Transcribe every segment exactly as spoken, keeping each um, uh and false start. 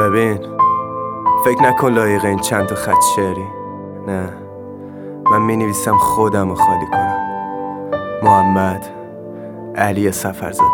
ببین، فکر نکن لایق این چند تا خط شعری. نه، من می نویسم خودم رو خالی کنم. محمد علی سفرزاده.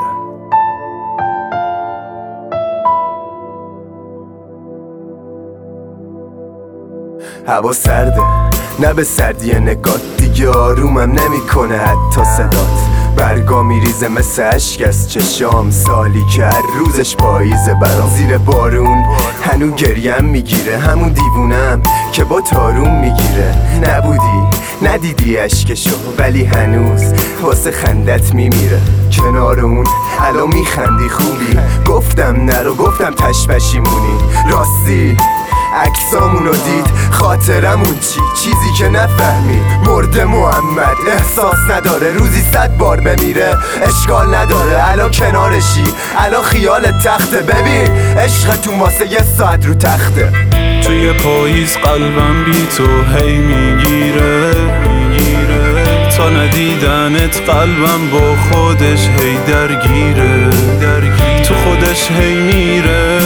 هوا سرده، نه به سردی نگات دیگه آرومم نمیکنه حتی صدات. برگا میریزه مثل عشق از چشام، سالی که هر روزش پاییزه برام. زیر بارون هنو گریم میگیره، همون دیوونم که با تارون میگیره. نبودی ندیدی عشقشو، ولی هنوز واسه خندت میمیره. کنار اون الان میخندی خوبی، گفتم نرو گفتم تش پشیمونی. راستی عکسامونو دید خاطرمون چی؟ چیزی که نفهمید. مرده محمد احساس نداره، روزی صد بار بمیره اشکال نداره. الان کنارشی، الان خیال تخته. ببین عشقتون واسه یه ساعت رو تخته. توی پاییز قلبم بی تو هی میگیره میگیره تا ندیدنت قلبم با خودش هی درگیره درگیره تو خودش هی میره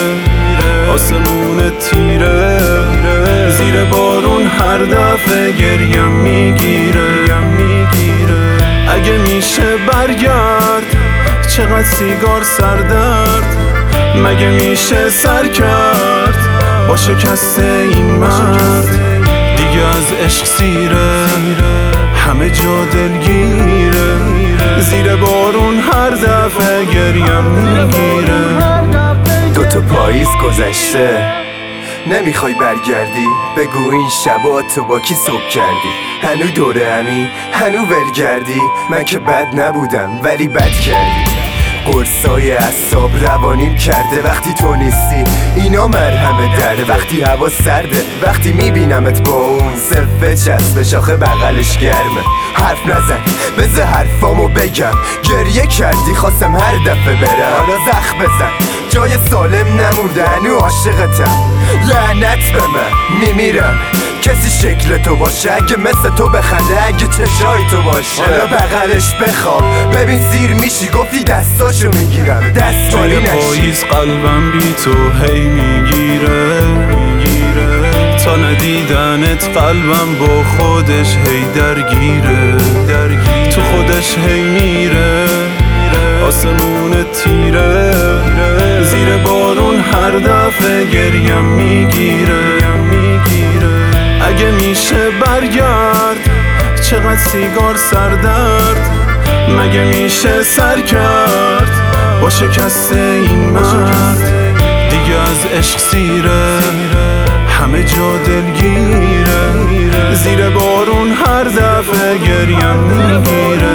آسمون تیره. زیر بارون هر دفعه گریم میگیره میگیره اگه میشه برگرد چقدر سیگار سردرد. مگه میشه سر کرد با شکست این مرد؟ دیگه از عشق سیره همه جا دلگیره. زیر بارون هر دفعه گریم میگیره. دو تا پاییز گذشته نمیخوای برگردی؟ بگو این شبا تو با کی صبح کردی؟ هنو دوره همی هنو ولگردی؟ من که بد نبودم ولی بد کردی. قرصای اعصاب روانیم کرده وقتی تو نیستی، اینا مرهمه درده. وقتی هوا سرده، وقتی میبینمت با اون صفه چسب شاخه بغلش گرمه. حرف نزن بذار حرفامو بگم، گریه کردی خواستم هر دفعه بره. حالا زخم بزن جای سالم نمونده، هنو عاشقتم لعنت به من میمیرم. کسی شکل تو باشه اگه مثل تو بخنده، اگه چشای تو باشه حالا بغلش بخواب. ببین سیر میشی گفتی دستاشو میگیرم، دست مالی نشی. پاییز قلبم بی تو هی میگیره میگیره تا ندیدنت قلبم با خودش هی درگیره درگیره تو خودش هی میره آسمون تیره. زیر بارون هر دفعه گریم میگیره میگیره اگه میشه برگرد چقدر سیگار سردرد. مگه میشه سر کرد با شکست این مرد؟ دیگه از عشق سیره همه جا دلگیره. زیر بارون هر دفعه گریم میگیره